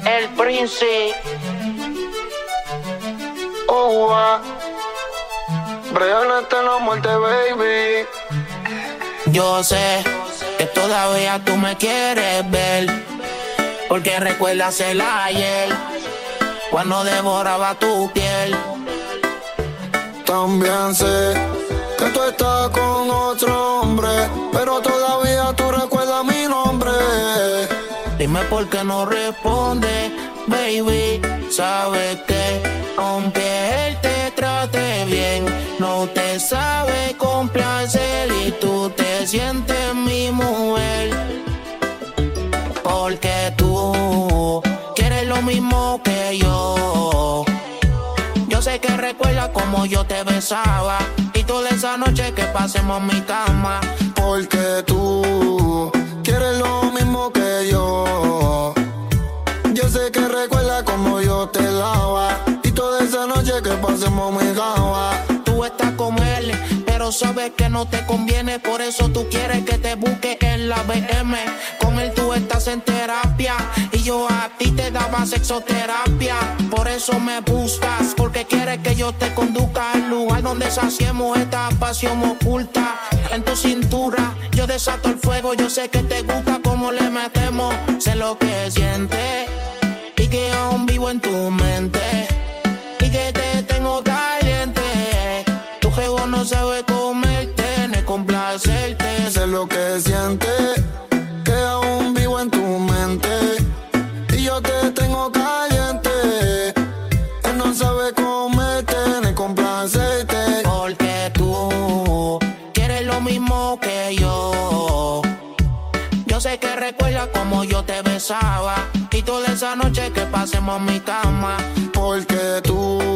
El Príncipe. Oh, Brian hasta la muerte, baby. Yo sé que todavía tú me quieres ver, porque recuerdas el ayer, cuando devoraba tu piel. También sé que tú estás con otro hombre, pero todavía tú recuerdas mi nombre. Dime por qué no responde, baby. Sabes que aunque él te trate bien, no te sabe complacer y tú te sientes mi mujer. Porque tú quieres lo mismo que yo. Yo sé que recuerdas como yo te besaba y toda esa noche que pasemos en mi cama. Porque tú quieres lo mismo que yo. Yo sé que recuerdas como yo te lava y toda esa noche que pasemos en mi cama. Tú estás con él, pero sabes que no te conviene, por eso tú quieres que te busque en la BM. Con él tú estás en terapia y yo a ti te daba sexoterapia. Por eso me buscas, porque quieres que yo te conduzca al lugar donde saciemos esta pasión oculta. En tu cintura yo desato el fuego, yo sé que te gusta como le metemos. Sé lo que sientes y que aún vivo en tu mente y que te tengo caliente. Tu juego no sabe comerte ni complacerte. Sé lo que sientes, que aún vivo en tu mente y yo te tengo caliente. Él no sabe comerte ni complacerte. Porque tú quieres lo mismo que yo. Yo sé que recuerdas como yo te besaba y toda esa noche que pasemos en mi cama. Porque tú